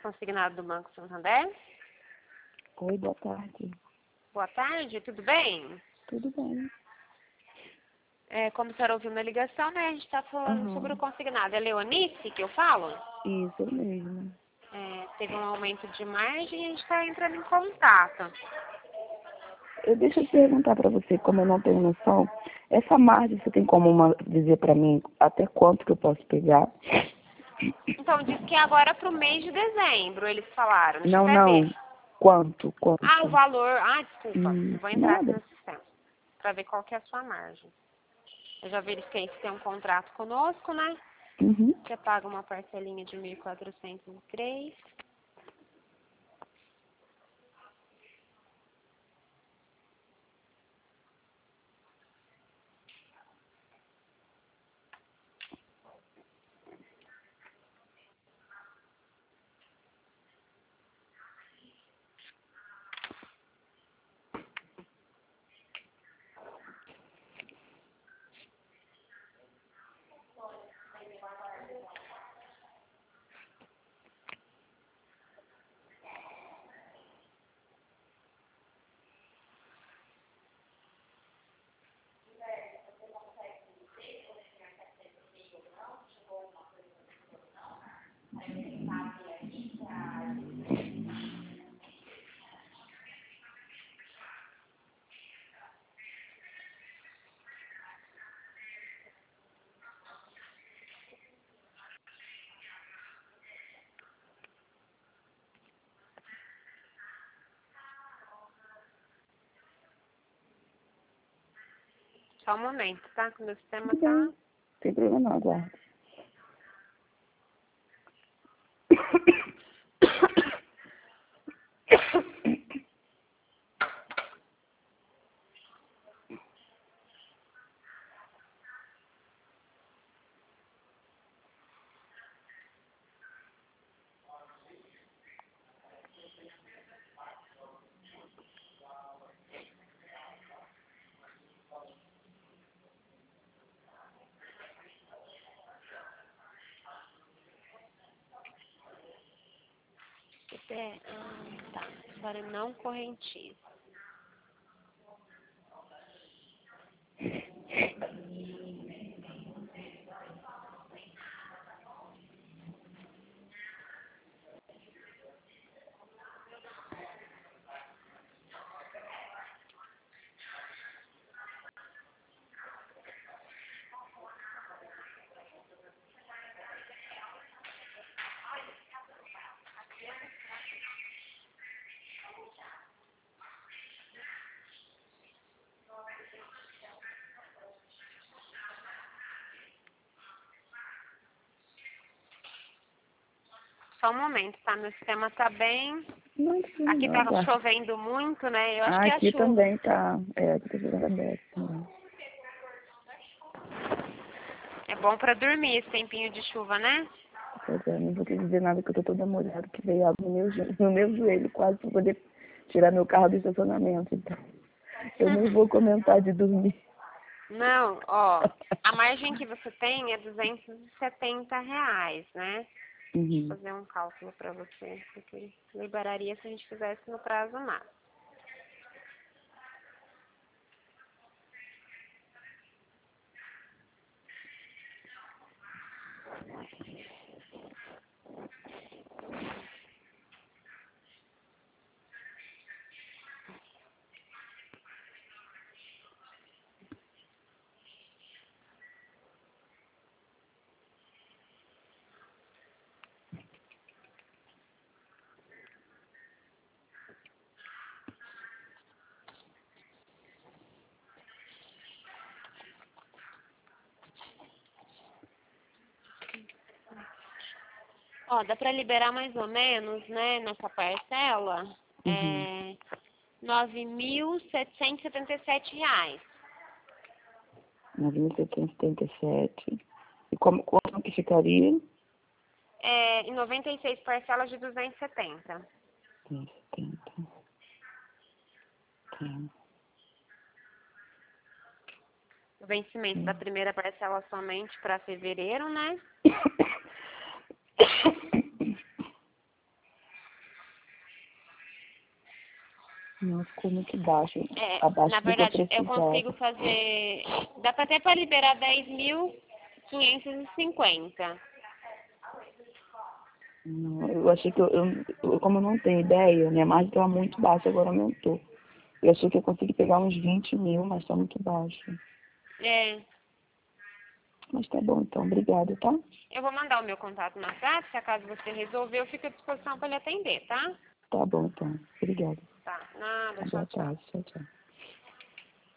consignado do Banco Santander. Oi, boa tarde. Boa tarde, tudo bem? Tudo bem. Como a senhora ouviu na ligação, né? A gente está falando sobre o consignado. É Leonice que eu falo? Isso mesmo. Teve um aumento de margem e a gente está entrando em contato. Deixa eu perguntar para você, como eu não tenho noção, essa margem você tem como dizer para mim até quanto que eu posso pegar? Então, diz que agora para o mês de dezembro, eles falaram. Deixa eu Não, até não. ver. Quanto? O valor. Desculpa. Eu vou entrar aqui Nada. no sistema para ver qual que é a sua margem. Eu já verifiquei que tem um contrato conosco, né? Uhum. Você paga uma parcelinha de 1.403. Só um momento, tá? Que o meu sistema Tudo tá... bem. Sem problema não, aguarde. Tá. Agora não correntiza. Só um momento, tá? Meu sistema tá bem... Não, não, Aqui não, tá aguarde. chovendo muito, né? Eu acho que é a Aqui chuva. também tá. Aqui tá jogando aberto também. É bom pra dormir esse tempinho de chuva, né? Pois é, não vou te dizer nada que eu tô toda molhada, que veio água no meu joelho, quase para poder tirar meu carro do estacionamento. Então, eu nem vou comentar de dormir. Não, a margem que você tem é R$ 270, né? Deixa eu Uhum. fazer um cálculo pra você, porque liberaria se a gente fizesse no prazo máximo. Dá pra liberar mais ou menos, né, nessa parcela, Uhum. R$ 9.777. 9.777. E quanto que ficaria? Em 96 parcelas de 270. 270. Tá. O vencimento da primeira parcela somente para fevereiro, né? Não, ficou muito baixo. É, Abaixo na do que eu verdade, eu precisava. consigo fazer... Dá pra até pra liberar 10.550. Não, eu achei que como eu não tenho ideia, minha margem estava muito baixa, agora aumentou. Eu achei que eu consegui pegar uns 20 mil, mas está muito baixo. É, Mas tá bom, então. Obrigada, tá? eu vou mandar o meu contato na WhatsApp, se acaso você resolver, eu fico à disposição para lhe atender, tá? Tá bom, então. Obrigada. Tá, nada, tchau, Boa tchau. tarde. Tchau, tchau.